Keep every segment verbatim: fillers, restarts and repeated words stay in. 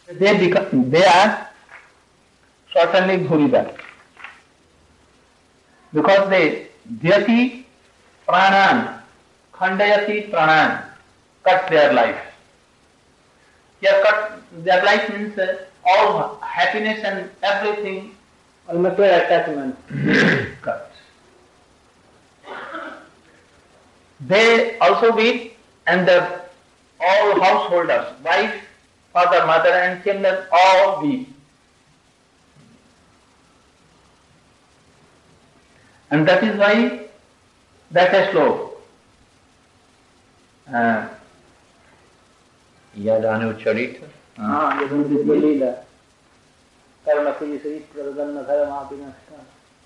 They become, they are certainly Bhuridas. Because they dhyati pranan, khandayati pranan, cut their life. Here cut their life means uh, all happiness and everything, all material attachment cut. They also weep, and the all householders, wife, father, mother and children all weep. And that is why that is slow. Uh, Yadanu Charita. Ah, Yadanu Charita. Karmati Sri Pradanna Dharma Vinashta.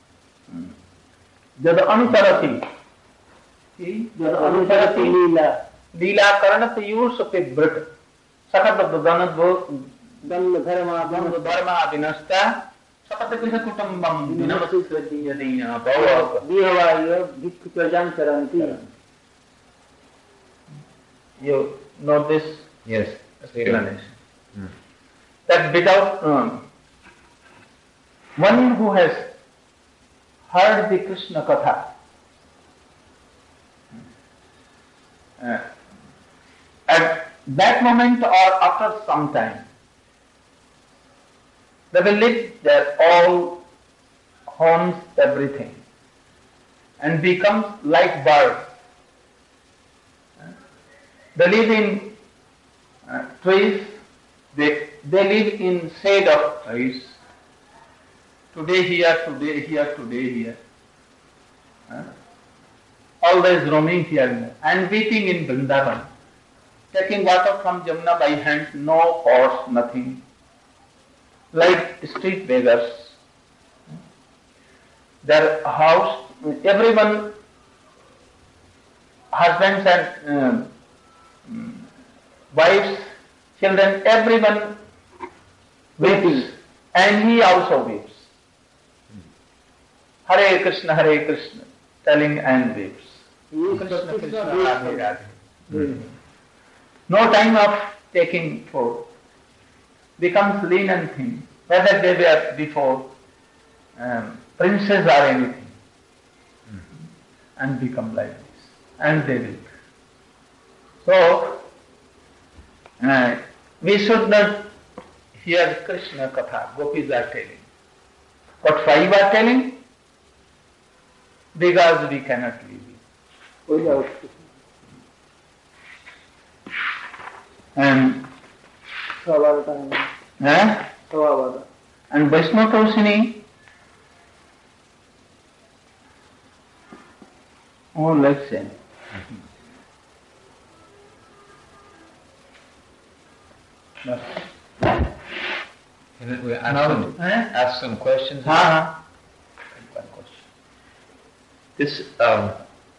Jad Anutarati. Jad Anutarati Leela. Leela Karanat Yusapit Brit. Sakat Danadvo Dhanna Dharma Dharma Vinashta. Sakat Krishna Kutambam Vinamasi Sradiyadina Bhava. Dihavayo Vikkuchajan Charanti. You know this? Yes. Explanation. Hmm. That without um, one who has heard the Krishna Katha, uh, at that moment or after some time, they will leave their all homes, everything, and becomes like birds. They live in uh, trees, they, they live in shade of trees. Today here, today here, today here. Uh, always roaming here and weeping in Vrindavan. Taking water from Jamuna by hand, no horse, nothing. Like street beggars. Their house, everyone, husbands and uh, wives, children, everyone weeps, and he also weeps. Hare Krishna, Hare Krishna, telling and weeps. Krishna, Krishna, Radhe, Radhe. Mm. No time of taking food. Becomes lean and thin, whether they were before um, princes or anything, mm-hmm. and become like this, and they will. So, uh, we should not hear Krishna Katha, gopis are telling. What five are telling? Because we cannot leave it. Without and eh? And Vaishnava Tosini, oh, let's say, Can we ask, now, some, eh? ask some questions? Uh-huh. One question. This, um,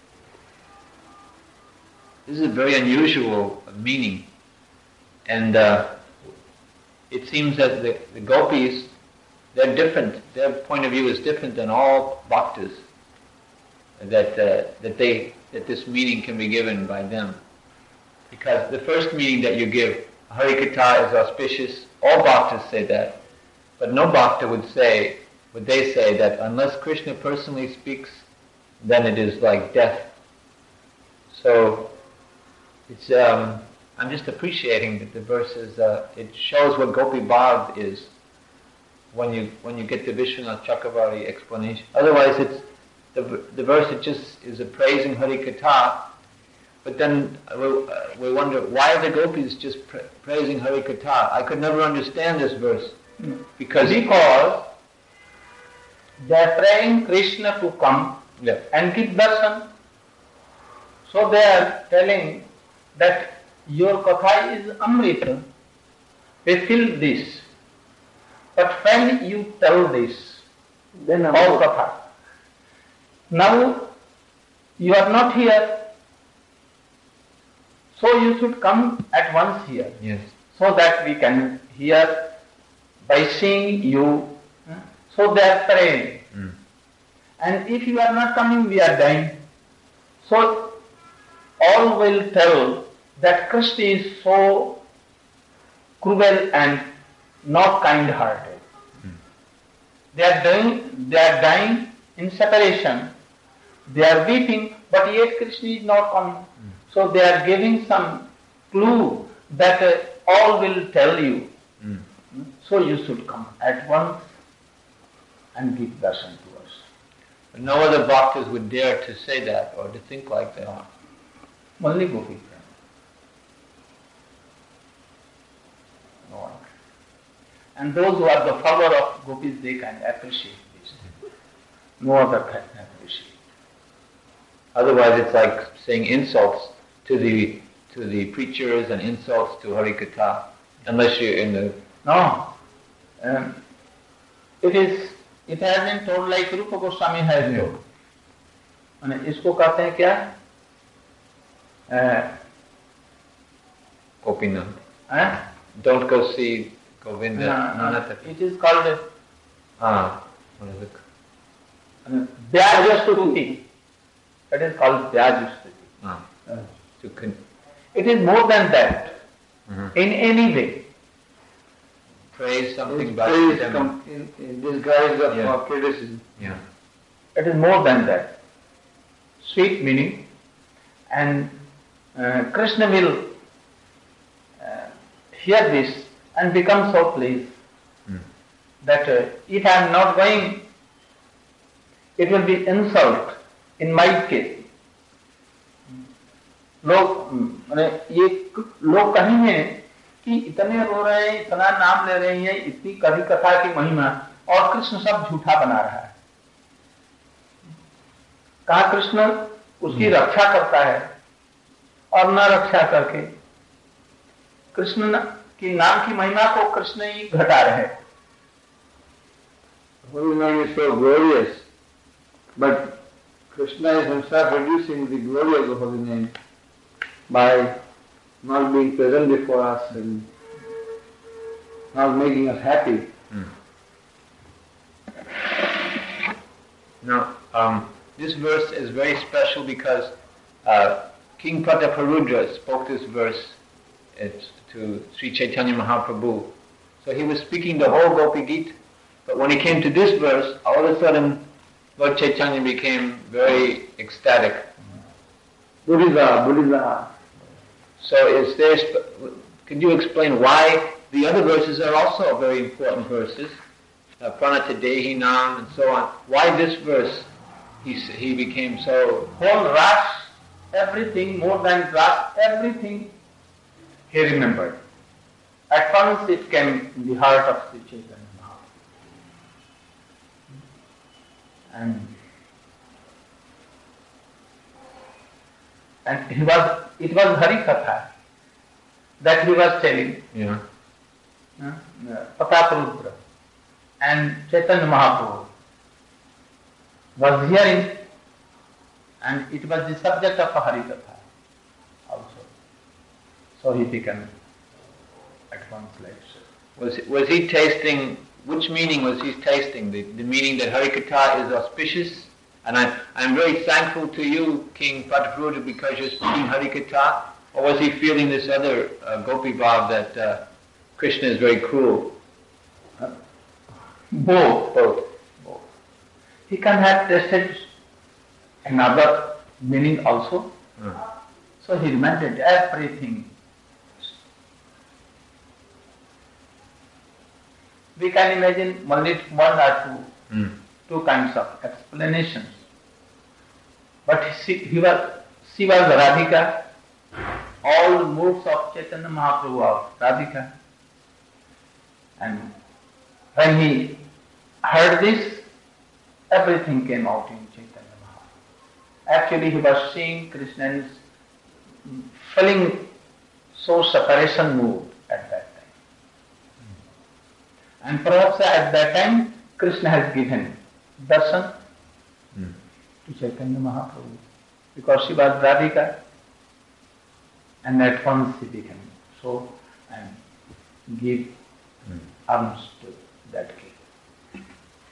this is a very unusual meaning, and uh, it seems that the, the gopis, they're different. Their point of view is different than all bhaktas. That uh, that they that this meaning can be given by them, because the first meaning that you give, Harikatha, is auspicious. All bhaktas say that, but no bhakta would say, would they say that unless Krishna personally speaks, then it is like death. So it's um, I'm just appreciating that the verse is, uh, it shows what Gopi Bhav is when you when you get the Vishwanath Chakravarti explanation. Otherwise, it's the the verse. It just is a praising Harikatha. But then we, uh, we wonder, why are the gopis just pra- praising Harikatha? I could never understand this verse. Because because they are praying Krishna to come yeah. and give darshan. So they are telling that your katha is amrita. We feel this. But when you tell this, then all katha. Now you are not here. So you should come at once here, yes. so that we can hear by seeing you. So they are praying. Mm. And if you are not coming, we are dying. So all will tell that Krishna is so cruel and not kind-hearted. Mm. They are dying, they are dying in separation. They are weeping, but yet Krishna is not coming. Mm. So they are giving some clue that uh, all will tell you. Mm. So you should come at once and give darshan to us. But no other bhaktas would dare to say that or to think like that. No. Only Gopi. No one. And those who are the follower of gopis, they can appreciate this. No other can appreciate. Otherwise, it's like saying insults to the to the preachers and insults to Harikatha, unless you're in the. No, um, it is. It has been told like Rupa Goswami has told. And इसको कहते हैं क्या? Gopinath. Uh, Don't go see Govinda. No, no, no, it is called ah, what is it? Vyajastuti. It is called Vyajastuti. Ah, uh, to con- it is more than that. Mm-hmm. In any way. Praise something by com- in, in disguise of yeah. criticism. Yeah. It is more than that. Sweet meaning, and uh, Krishna will uh, hear this and become so pleased mm. that uh, if I am not going, it will be insult in my case. लोग माने ये लोग कहेंगे कि इतने रो रहे हैं, इतना नाम ले रहे हैं, इतनी कभी कथा की महिमा, और कृष्ण सब झूठा बना रहा है. कहा कृष्ण उसकी रक्षा करता है और न रक्षा करके कृष्ण की नाम की महिमा को कृष्ण ही घटा रहे हैं. Holy name is so glorious, but Krishna is himself reducing the glory of the holy name by not being present before us and not making us happy. Hmm. Now, um, this verse is very special because uh, King Prataparudra spoke this verse it, to Sri Chaitanya Mahaprabhu. So he was speaking the whole Gopi Gita, but when he came to this verse, all of a sudden Lord Chaitanya became very ecstatic. Buddhisa, Buddhisa. So is there, could you explain why the other verses are also very important verses, uh, Pranata Dehi Nam and so on, why this verse he, he became so... Whole Ras, everything, more than Ras, everything he remembered. At once it came in the heart of Sri Chaitanya Mahaprabhu. And, and he was, it was Hari Katha that he was telling. Yeah. Uh, Prataparudra and Chaitanya Mahaprabhu was hearing, and it was the subject of a Hari Katha also. So he became at once like so. Was, was he tasting, which meaning was he tasting? The, the meaning that Harikatha is auspicious? And I'm, I'm very thankful to you, King Prataparudra, because you're speaking Harikatha? Or was he feeling this other uh, Gopi Bhav that uh, Krishna is very cruel? Uh, both, both, both. He can have tasted another meaning also. Mm. So he remembered everything. We can imagine only one or two, mm. two kinds of explanations. But she, he was, she was Radhika, all moods of Chaitanya Mahaprabhu of Radhika. And when he heard this, everything came out in Chaitanya Mahaprabhu. Actually, he was seeing Krishna's feeling so separation mood at that time. And perhaps at that time, Krishna has given darshan mm. to Chaitanya Mahaprabhu because she was Radhika, and at once he became so and give mm. arms to that king.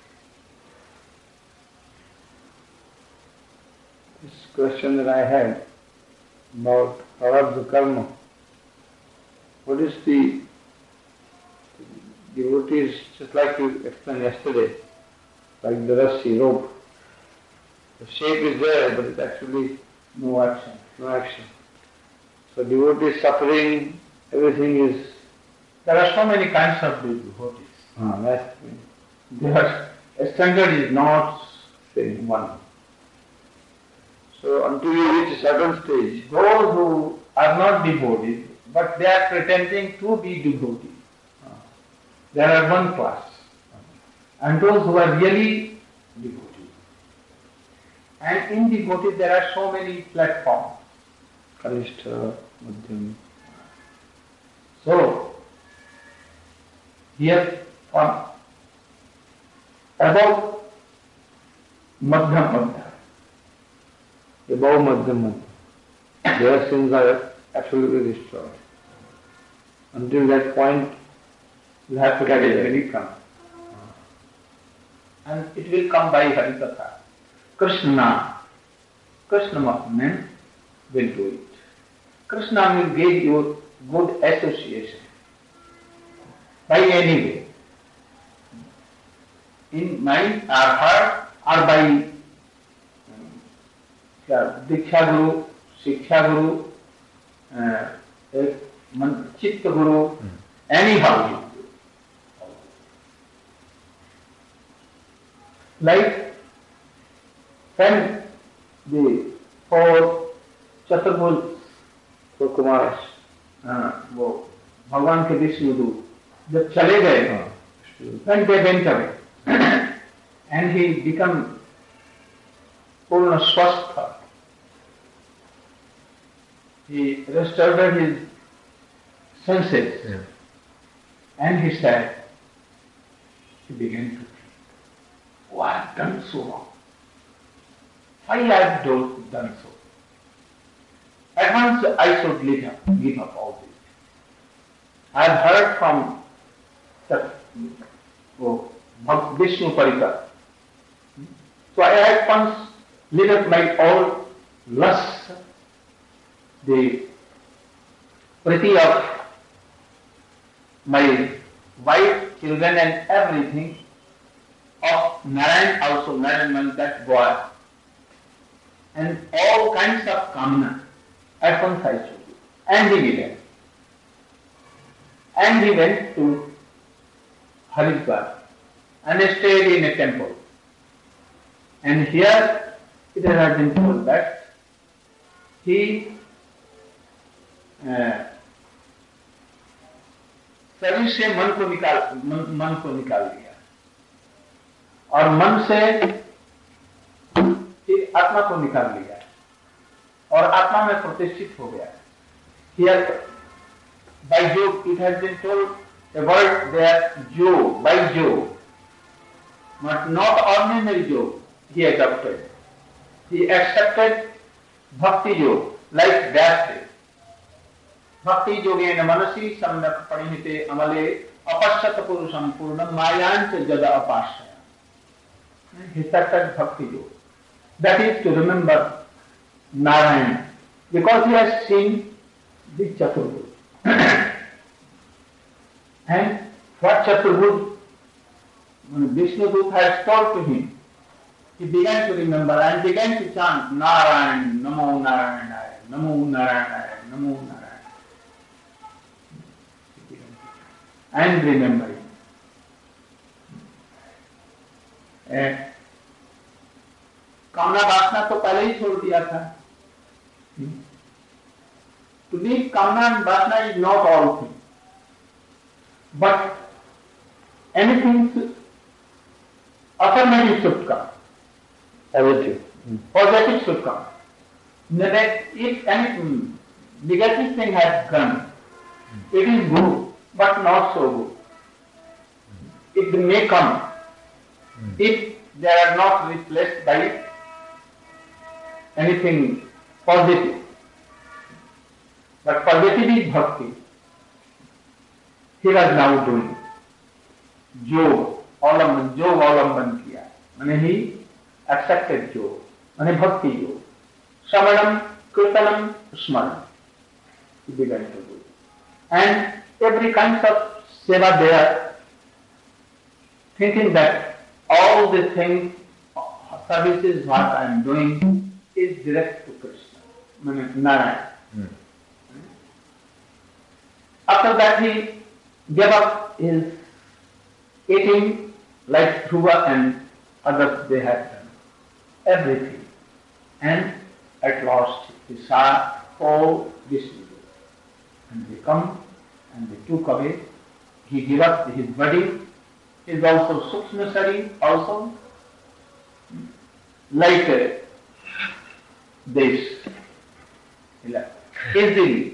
This question that I had about Prarabdha Karma, what is the devotees, just like you explained yesterday, like the Rassi rope. The shape is there, but it's actually No action. no action. So devotee suffering, everything is. There are so many kinds of devotees. Ah, that's Their standard is not same one. So until you reach a certain stage, those who are not devotees, but they are pretending to be devotees. There are one class. And those who are really devotees. And in devotees there are so many platforms. Kanishta, Madhyam. So, here on above Madhyam Madhyam. Above Madhyam Madhyam, their sins are absolutely destroyed. Until that point, You have to get it Yeah. will come. And it will come by Harikatha. Krishna, Krishna Mahatman will do it. Krishna will give you good association by any way. In mind or heart or by um, Diksha Guru, Shiksha Guru, uh, Man- Chitta Guru, anyhow. Like when the four चतुर्भुज for Kumaras, हाँ, वो भगवान के विष्णुदूत जब चले गए when they went away and he become पूर्ण स्वस्थ, he restored his senses. Yeah. And he said, he began to think, oh, I have done so wrong. Why I have do- done so? At once I should give up, give up all this. I have heard from the oh, Bhak- Vishnu Parikar. So I at once leave up my all lust, the priti of my wife, children and everything, of Narayan also, Narayan means that boy, and all kinds of kamana, at once I showed you. And he began. And he went to Haridwar and stayed in a temple. And here it has been told that he uh, शरीर से मन को निकाल मन, मन को निकाल दिया और मन से फिर आत्मा को निकाल लिया और आत्मा में प्रतिष्ठित हो गया. Here by Jog it has been told a word there, Jog, by Jog, but not ordinary Jog he adopted. He accepted Bhakti Jog like that. भक्ति योगेन मनसि सम्यक परिणिते अमले अपश्यत पुरुषं पूर्णं मायांच जद अपाश्रय. He started bhakti yoga. That is to remember Narayan, because he has seen the Chaturbhuj. And what Chaturbhuj Vishnu Dut has told to him, he began to remember and began to chant Narayan, Namo Narayana, Namo Narayana, Namo Narayana. And remembering. कामना वासना तो पहले ही छोड़ दिया था. To leave कामना and वासना is not all things, but anything affirmative should come. positive. Positive should come. That if any negative thing has come, it is good, but not so good. It may come if they are not replaced by anything positive. But positive is bhakti. He was now doing Jog, Alamban, Jog Alamban kiya. Mane he accepted Jog, mane bhakti Jog. Samanam, Kirtanam, Smaranam. He began to do. And every kind of seva there thinking that all the things, services what I am doing is direct to Krishna, Narayana. Mm. After that he gave up his eating like Dhruva and others, they had done everything. And at last he saw all Vishnu. And they come and they took away. He gave up his body. He is also Sukshma Sharir also. Like uh, this. Easily.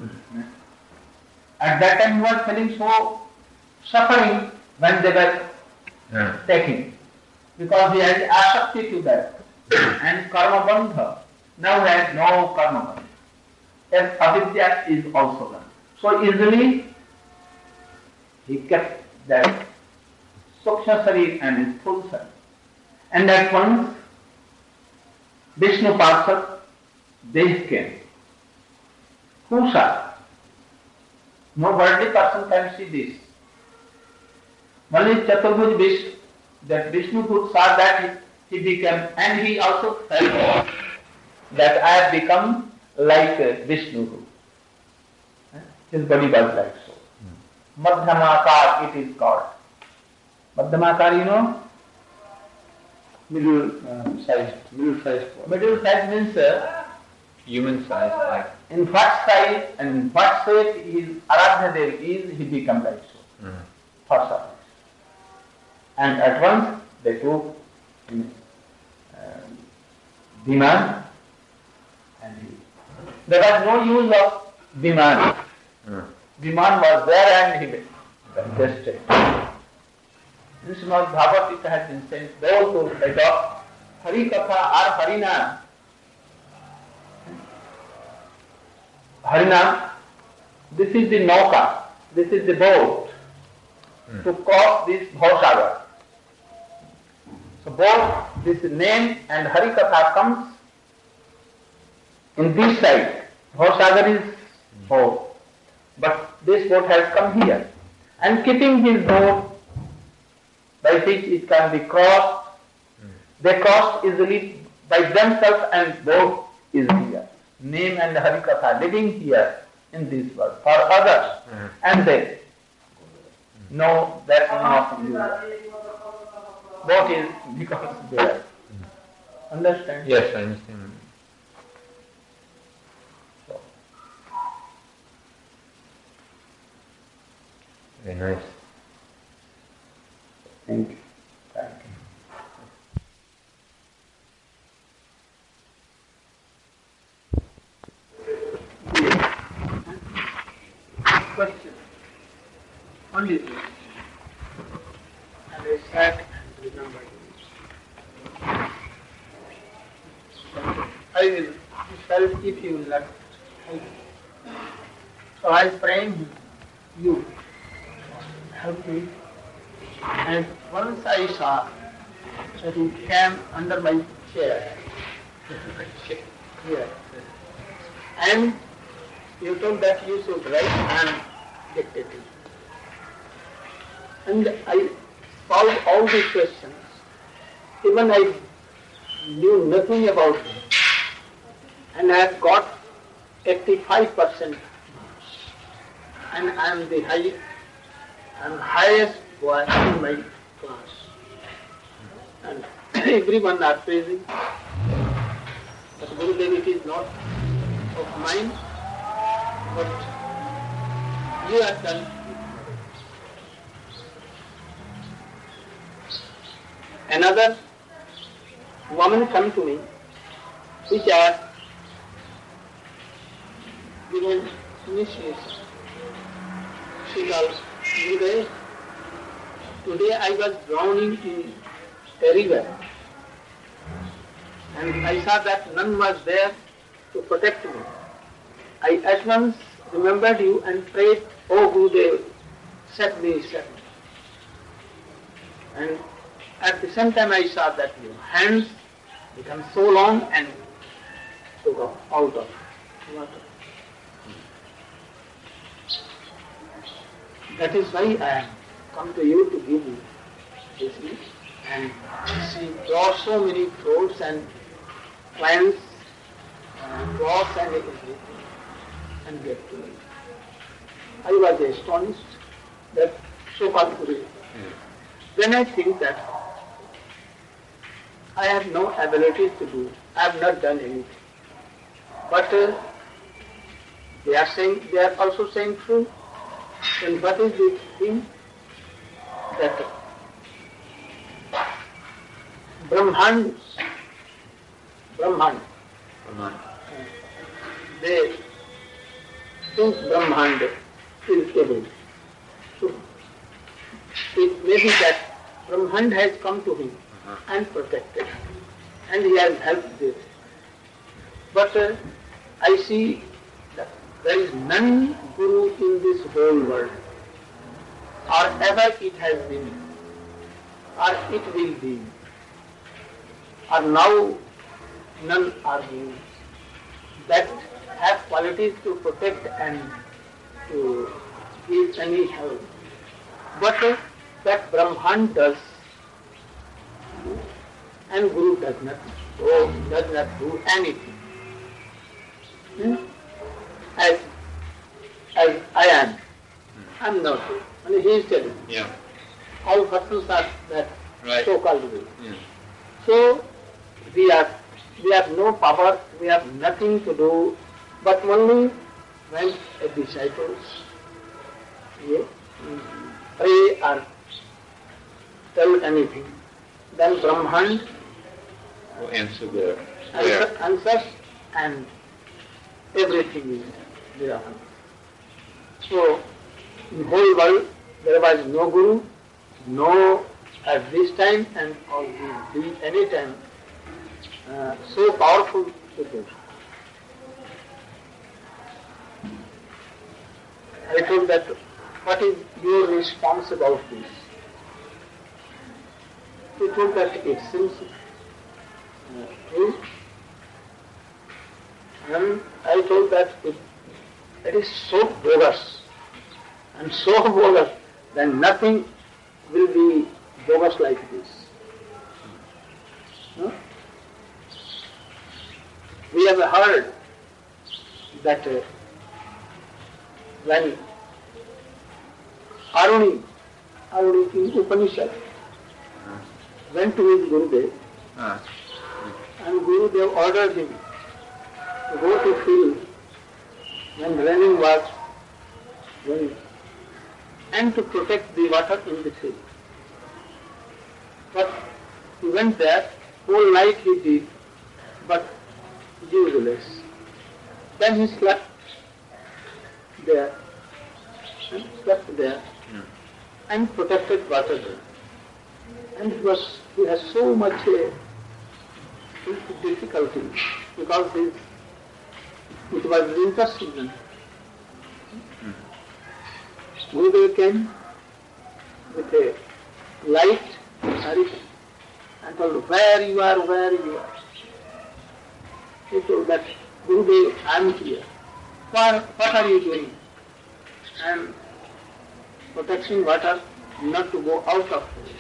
At that time he was feeling so suffering when they were Yeah. taking. Because he had asakti to that. And karma bandha. Now he has no karma bandha. And avidya is also done. So easily he kept that Sukshma Sharir and his full Sharir. And at once Vishnu Parshad, they came. Who saw? No worldly person can see this. Only Chaturbhuj Vishnu, that Vishnu could saw that he, he became, and he also felt that I have become like uh, Vishnu. His body was like so. Hmm. Madhyamakar it is called. Madhyamakar, you know? Middle uh, size, middle size. Middle size means uh, Human size, like. in what size and what shape his Aradhya Dev is, he become like so. Mm. For service. And at once they took him, uh, Viman, and he, there was no use of Viman. Mm. Viman was there and he just stayed. In Srimad Bhagavad it has been said, they also adopt Hari Katha or Harinam. Harinam, this is the nauka, this is the boat mm. to cross this Bhausagar. So both this name and Hari Katha comes in this side. Bhausagar is boat, but this boat has come here. And keeping his boat by which it can be crossed, mm. they crossed easily by themselves and boat is here. Name and Hari Katha living here in this world for others, mm. and they know that not you. Boat is because there. Mm. Understand? Yes, I understand. So. Very nice. Thank you. Thank you. Question. Only this. And I sat and remembered this. I will help if you will not help. So I was praying you help me. And once I saw that he came under my chair. Here. And you told that you should write and dictate it. And I solved all these questions. Even I knew nothing about them. And I have got eighty-five percent. And I am the high, I am highest boy in my class. And everyone are praising. But Gurudev, it is not of mine. But you have done. Another woman come to me, which I have given initiation. She calls, Gurudev, today I was drowning in a river, and I saw that none was there to protect me. I at once remembered you and prayed, Oh Gurudev, set me, set me. And at the same time I saw that your hands become so long and to go out of water. That is why I am come to you to give you you see, and she brought so many fruits and plants, and cloths and everything, and gave to me. I was astonished that so-called Guru. Then I think that I have no ability to do. I have not done anything. But uh, they are saying, they are also saying true. And what is the thing? That Brahmans, Brahman, Brahman. they think Brahmand is able. So it may be that Brahmand has come to him uh-huh. and protected, and he has helped this. But uh, I see that there is none Guru in this whole world, or ever it has been, or it will be, or now none are Gurus that have qualities to protect and to give any help. But uh, that Brahman does, and Guru does not, oh, does not do anything. Hmm? As, as I am, I am not. And he is telling. Yeah. All persons are that Right. so-called Guru. Yeah. So we are, we have no power, we have nothing to do, but only when a disciple yeah, pray or tell anything, then Brahman Will answer the answer, prayer. answers and everything is there. So in whole world there was no Guru, no at this time and or will be any time uh, so powerful to do. I told that what is your response about this? He told that it seems uh, true. And I told that it, it is so bogus and so bogus that nothing will be bogus like this. Huh? We have heard that uh, when Aruni, Aruni in Upanishad went to his Gurudev, Ah. and Gurudev ordered him to go to field when raining was going and to protect the water in the field. But he went there, whole night he did, but useless. Then he slept there, and slept there, Yeah. and protected water there. And it was, he has so much uh, difficulty because it, it was winter season. Gurudev came with a light, sorry, and told, where you are, where you are. He told that, Gurudev, I am here. What, what are you doing? I am protecting water not to go out of it.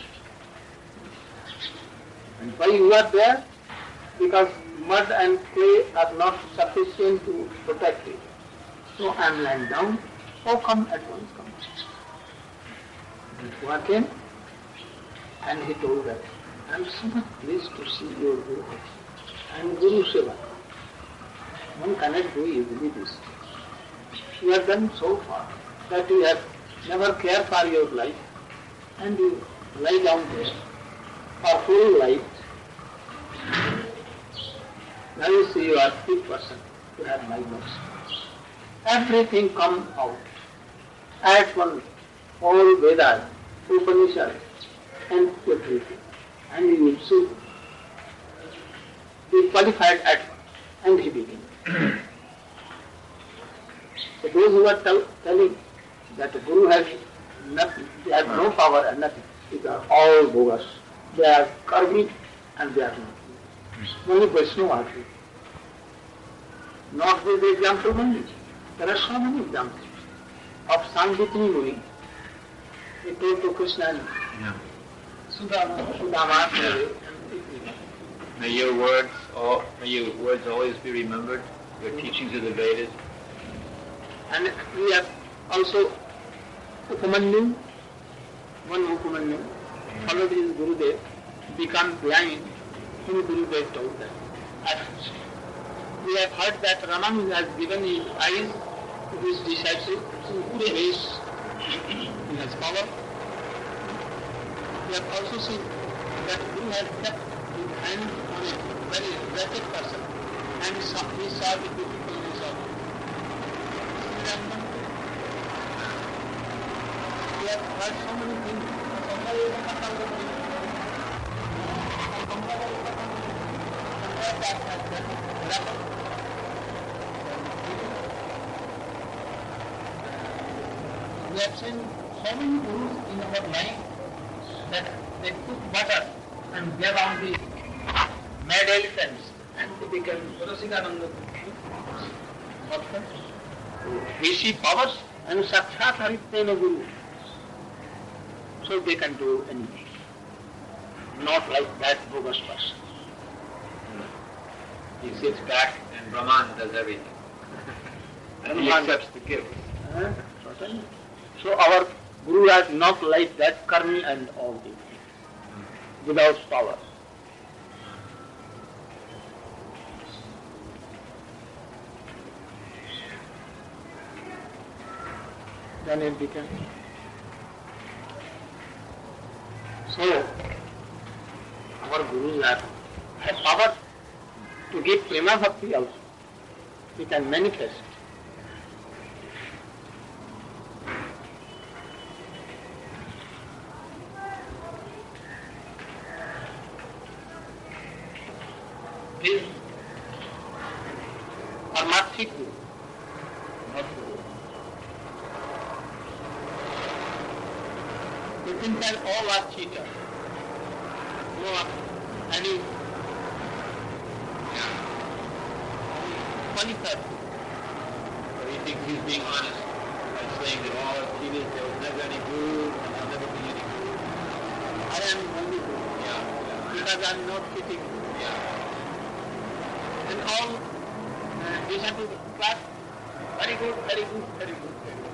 And why you are there? Because mud and clay are not sufficient to protect it. So I am lying down. Oh, come at once, come. And Guru came, and he told that, I am so much pleased to see your Guru. I am Guru Seva. One cannot do easily this. You have done so far that you have never cared for your life, and you lie down there for full light. Now you see you are big person, you have my mercy. Everything come out. At one, all Vedas, Upanishad, and everything. And you will see, be qualified at once. And he began. So those who are tell, telling that the Guru has nothing, they have no power and nothing, these are all bogus. They are karmic and they are not. Only Vaishnava are true. Not with the example only. There are so many examples. Of Sandipini Muni, he told to Krishna, Yeah. Sudama, May your words, all, may your words always be remembered. Your teachings of the Vedas. and we have also Upamanyu, one Upamanyu, followed his Gurudev, become blind, whom Gurudev told them. And we have heard that Ramanuja has given his eyes to his disciple in good ways. He has power. We have also seen that Guru has kept his hand on a very wretched person and he saw, he saw the difficulties of it. We have heard so many things. We have seen so many gurus in our life that they took butter and gave on the mad elephants and they became Rasikananda. We see powers and Sakshat Haritena Guru. So they can do anything. Not like that bogus person. He sits back and Brahman does everything. And he accepts the gift. Uh, so our Guru has not like that karmi and all these things, without power. Then it became. So, our Gurus have, have power to give prema bhakti also. He can manifest. His Parmathic Guru, not Guru. You think that all are cheaters. No any funny person. So he thinks he's being honest by saying that all are cheated, there was never any guru, and there'll never be any guru. I am only Guru. Yeah. Because I am not cheating. Yeah. And all uh, disciples class, very good, very good, very good, very good.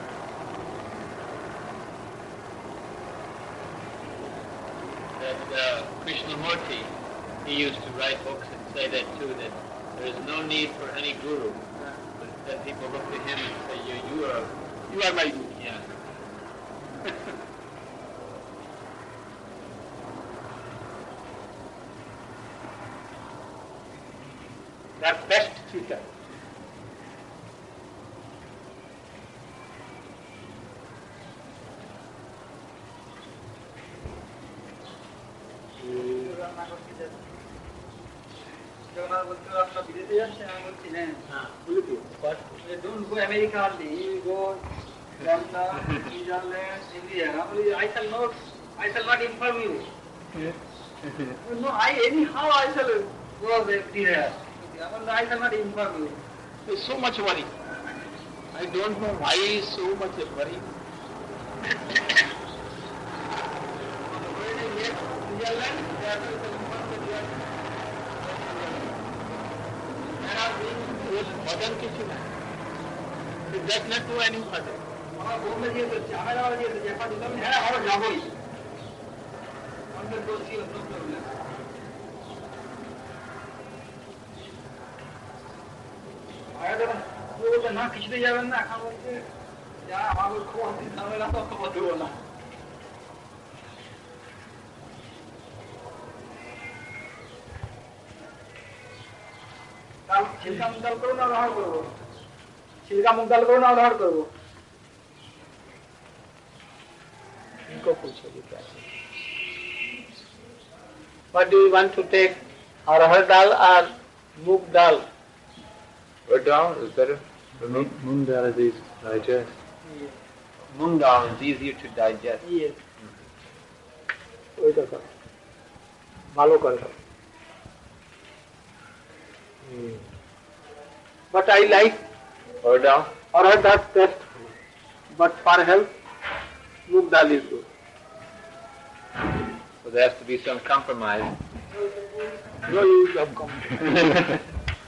That uh, Krishnamurti, he used to write books and say that too, that there is no need for any guru. But that people look to him and say, you, you are, You are my Guru. yeah. They are best teacher. Don't go America only, you go London, Switzerland, India. I shall not, I shall not inform you. No, I anyhow I shall go there. I shall not inform you. There is so much worry. I don't know why so much worry. Bhajan किसी में, it does not do any bhajan. हमारा बोलने दिए तो हमारा वाला दिए तो जैसा दुकान में है ना और जागो ही अंदर दोस्ती और सब लोग हैं आया तो वो तो ना किसी जावे ना खाओ बोलते या हमारे को हम खावे ना तो बहुत दूर ना কাল ছিলকা মুগ ডাল করো না রহড় করবো ছিলকা মুগ ডাল করো না রহড় করবো इनको पूछोगे क्या? What do you want to take? Arhar dal or moong dal? Or dal is better. Moong dal is easy to digest. Yes. Moong dal is easier to digest. Yes. ওইটা খাও ভালো করে খাও But I like Or dal? Arhar dal best, but for health moong dal is good. So there has to be some compromise. No use of compromise.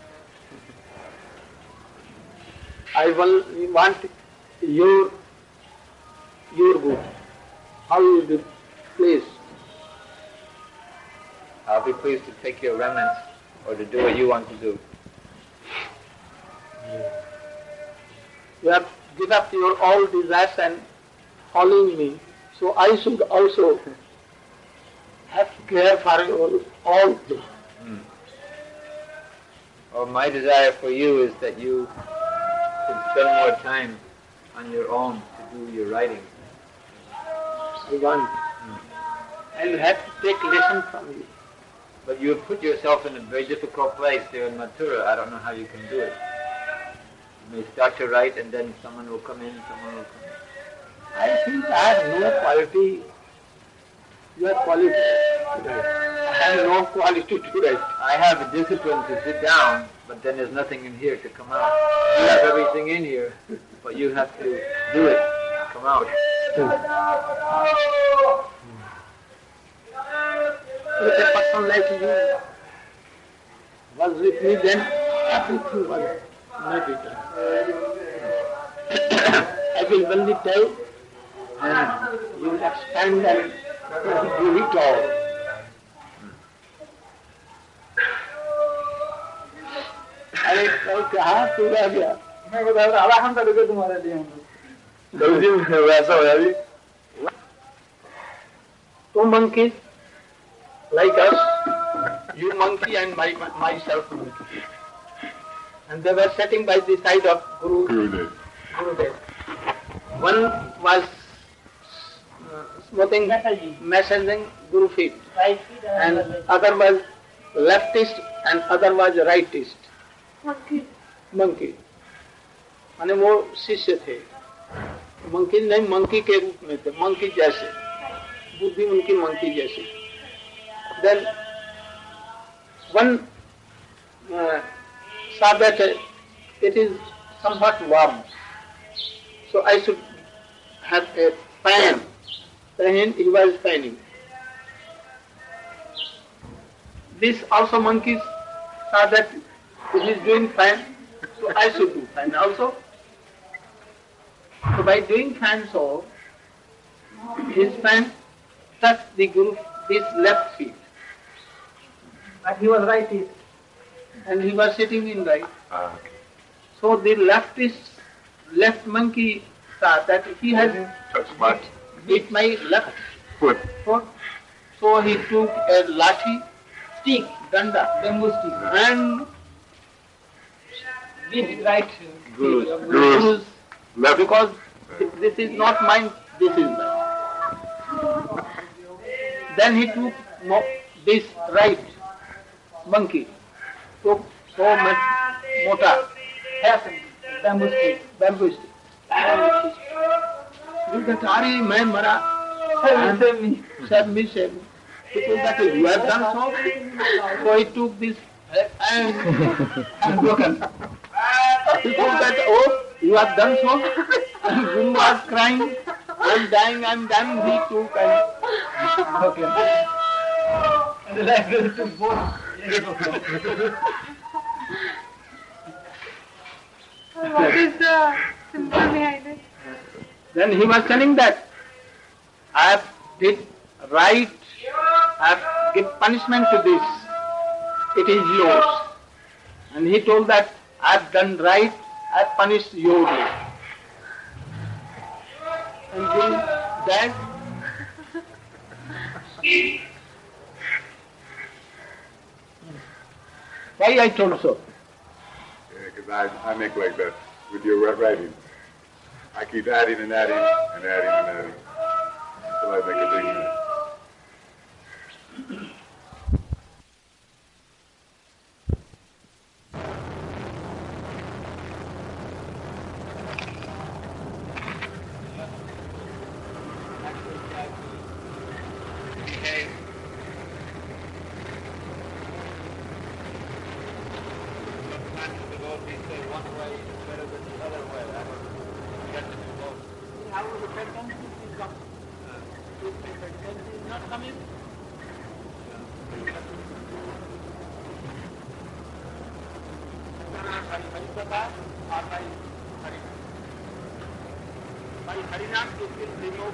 I will want your your good. How you do, please. I'll be pleased to take your remnants or to do what you want to do. You have given up your all desires and following me, so I should also have to care for your all things. Mm. Well, my desire for you is that you should spend more time on your own to do your writing. I want. Mm. I'll have to take lesson from you. But you have put yourself in a very difficult place there in Mathura. I don't know how you can do it. You may start to write and then someone will come in, someone will come in. I think I have no quality. You have quality to write. I have no quality to write. I have a discipline to sit down, but then there's nothing in here to come out. You have everything in here, but you have to do it, come out. If a person like you was with me, then everything was not written. I will only tell, and you will expand and do it all. अरे कहाँ पूरा गया? मैं बता रहा हूँ हम तड़के तुम्हारे लिए हम लोग। वैसा हो यार Two monkeys like us, you monkey and my, my, myself monkey. And they were sitting by the side of Guru Gurudev. Gurudev. One was uh, smoking, massaging Guru feet, and other was leftist and other was rightist. Monkey. Monkey. माने वो शिष्य थे, monkey नहीं monkey के रूप में थे, monkey जैसे, बुद्धि उनकी मंकी जैसी. Then one uh, saw that uh, it is somewhat warm, so I should have a fan. Then he was fanning. This also monkeys saw that he is doing fan, so I should do fan also. So by doing fan, so his fan touched the Guru, this left feet. But he was rightist, and he was sitting in right. Ah, okay. So the leftist, left monkey saw that he has Touch my hit my left foot. foot. So he took a lathi, stick, danda, bamboo stick, and beat right Guru's. Guru's. Guru's, Left. because this is not mine, this is mine. Then he took mo- this right monkey, took so much mota, bamboo stick, bamboo stick. Look at Ari, मैं मरा, save me, save me, save me. He told that you have done so, so he took this and, and broken. He told that, oh, you have done so, and Guru was crying, I'm dying, I'm dying, he took and broken. And like this to both. What is the symbol behind it? Then he was telling that I have did right, I have give punishment to this. It is yours. And he told that I have done right, I have punished you. And then that why I told so? Because I, I make like that with your writing. I keep adding and adding and adding and adding until I make a big mess. How repentance is come? If repentance is not coming, By Harinam it will remove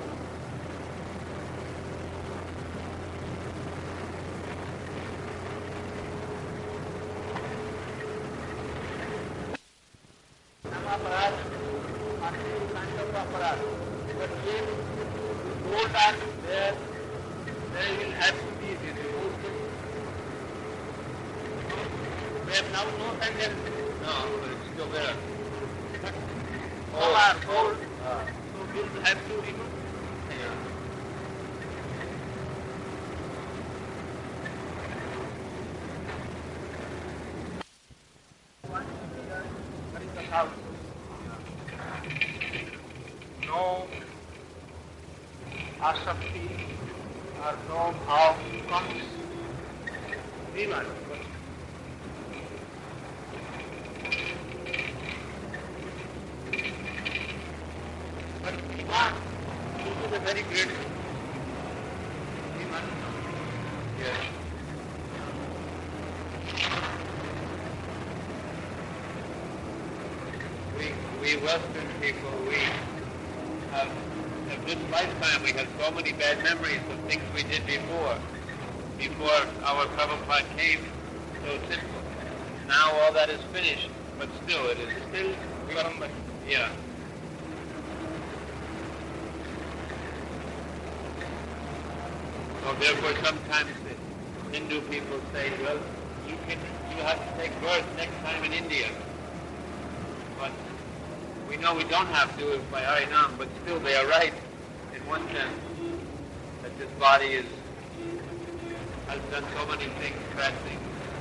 Namaparad are two kinds of aparad. But if both are there, there will have to be removed. We have now no tendency. No, but it's still there. But all are old, so we'll have to remove. Yeah. One here, what is the house? No asakti or no bhav comes. Viman. But Viman, this is a very great Viman. Yes. We, we Western people, we have, of this lifetime, we have so many bad memories of things we did before, before our Prabhupada came, so simple. Now all that is finished, but still, it is still, yeah. So therefore, sometimes the Hindu people say, well, you can, you have to take birth next time in India. But we know we don't have to by Harinam, but still they are right in one sense, that this body is, has done so many things, bad things.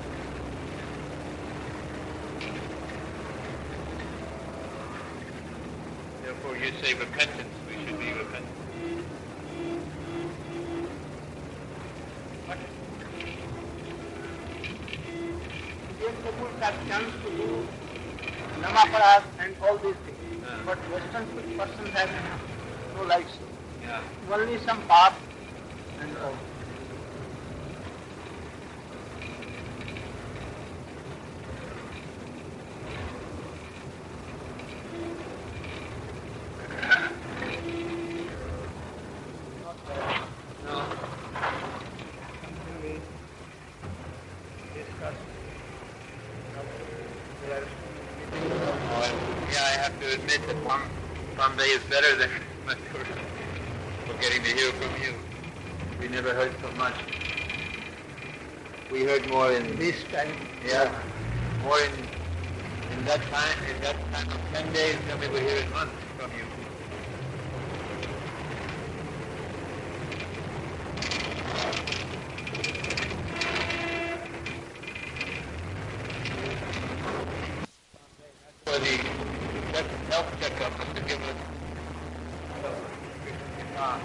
Therefore you say repentance, we should be repentant. But Indian people have chance to do Namaparad and all these things. Yeah. But Western person has no like so. Yeah. Only some path and all. No. We discuss. Oh, yeah, I have to admit that Bom- Bombay is better than Mathura. We're getting to hear from you. We never heard so much. We heard more in This time. yeah, more in in that time in that time of ten days than we would hear in months from you. For the check- health checkup was to give us uh,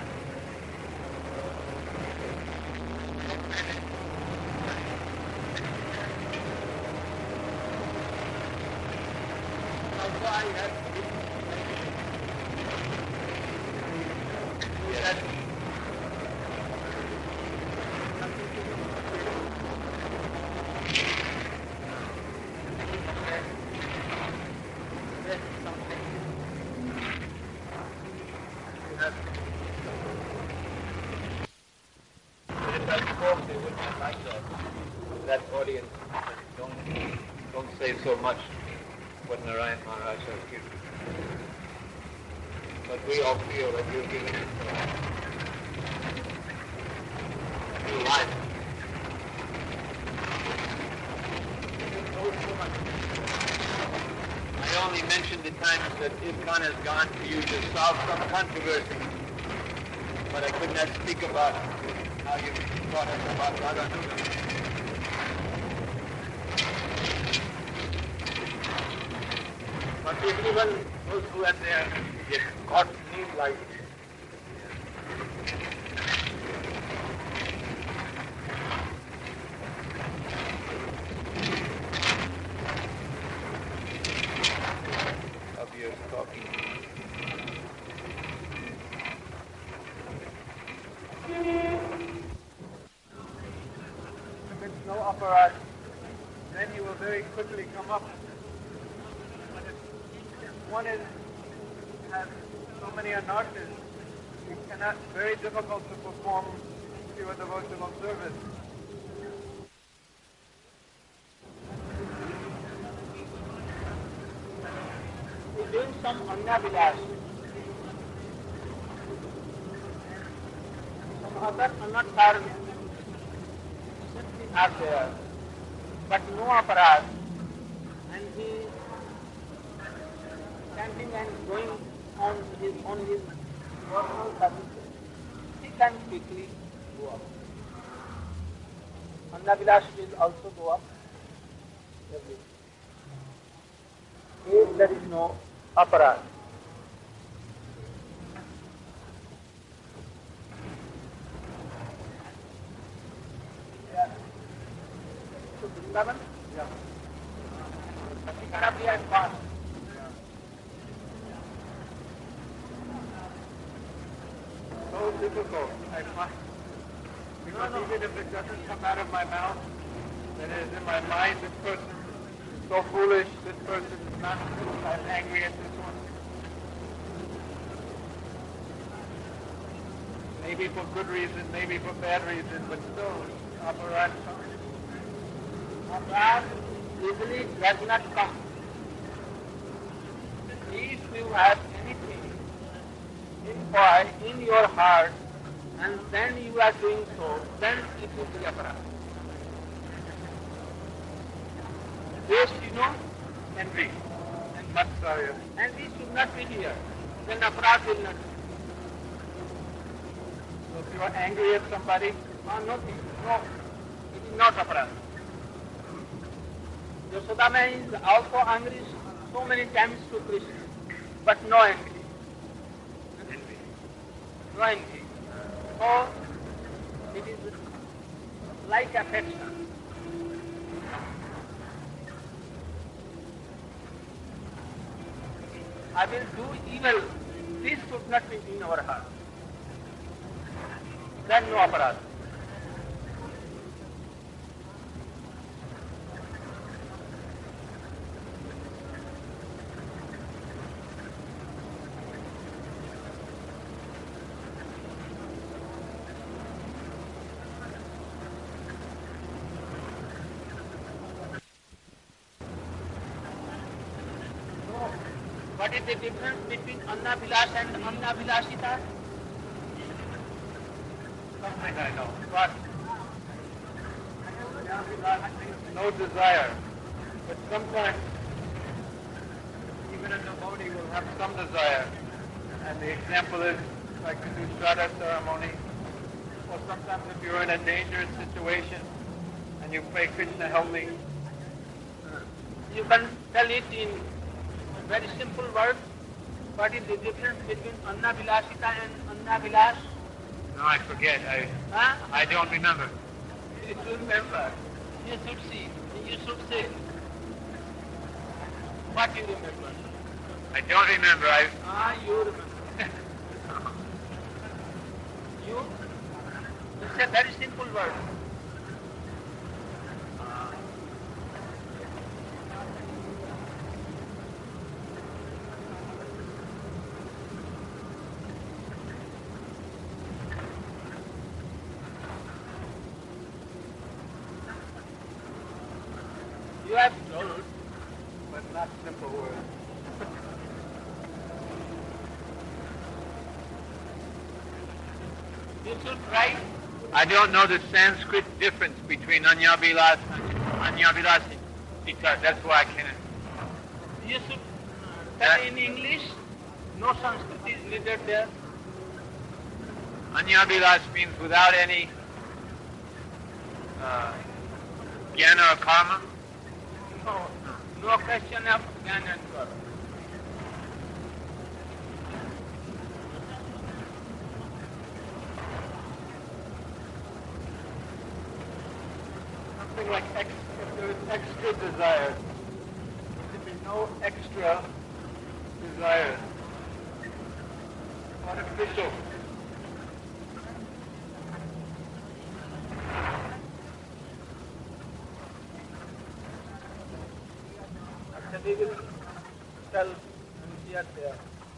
Also I have yes. But if I spoke, they wouldn't have liked that. That audience, don't, don't say so much what Narayan Maharaj has given. But we all feel that you've given us a new life. I only mentioned the times that ISKCON has gone to you to solve some controversy, but I could not speak about how you taught us about Raganuga. But everyone, those who are there, got new life. Of your talking. aparat, then you will very quickly come up. But if, if one is has so many anarthas, it cannot very difficult to perform pure devotional service. We're doing some Annavilas. Some other anarthas simply are there, but no aparat. And he standing and going on his on his personal services, he can quickly go up. Annavilas will also go up. If there is no aparat. Yeah. So Vrindavan? Yeah. Cannot be as fast. So difficult, I find. Because No, no. even if it doesn't come out of my mouth, then it is in my mind, this person is so foolish, this person is not, I'm angry at this one. Maybe for good reason, maybe for bad reason, but still, aparat. Aparat easily does not come. If you have anything in point in your heart, and then you are doing so, then it will be aparat. This you know, Envy and matsarya. and this should not be here. Then aparat will not be. So if you are angry at somebody, Ah, no, no, it is not aparat. Yasodama is also angry so many times to Krishna, but no envy. No envy. So it is like affection. I will do evil. This should not be in our heart. Then no aparat. What is the difference between Annavilas and Annavilasita? something I know. What? No desire. But sometimes, even a devotee will have some desire. And the example is like the Shraddha ceremony. Or sometimes if you're in a dangerous situation and you pray, Krishna help me. You can tell it in very simple words. What is the difference between Annavilasita and Annavilas? No, I forget. I Huh? I don't remember. You should remember. You should see. You should say. What you remember? I don't remember. I Ah, you remember. you? It's a very simple word. You have told, but not simple words. you should try. I don't know the Sanskrit difference between Anyavilas and Anyavilasita. That's why I can't. You should tell in English. No Sanskrit is needed there. Anyavilas means without any uh, jnana or karma. No, no question of Jnana and Karma. Something like ex, if there is extra desire, there be no extra desire. Artificial. and he will tell and here there.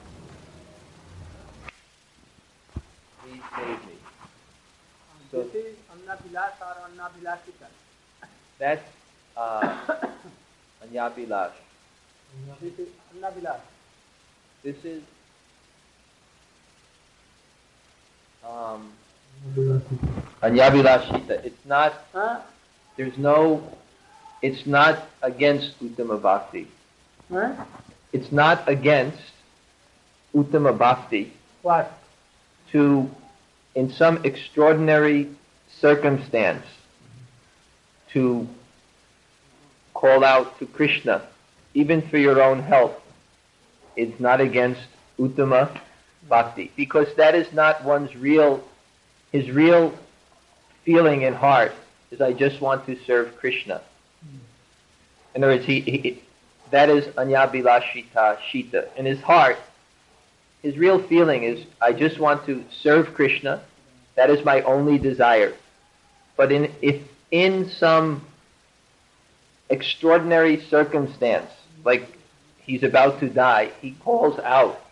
Please save me. This is Annabilas or Annabilasika. That's uh, Anyabilash. This is Annabilas. This is um, Anyabilashita. It's not, Huh? there's no, it's not against Uttama Bhakti. Huh? It's not against Uttama Bhakti What? to, in some extraordinary circumstance, to call out to Krishna, even for your own health. It's not against Uttama Bhakti, because that is not one's real, his real feeling in heart is, I just want to serve Krishna. In other words, he, he that is Anyabilashita Shita. In his heart, his real feeling is, I just want to serve Krishna. That is my only desire. But in if in some extraordinary circumstance, like he's about to die, he calls out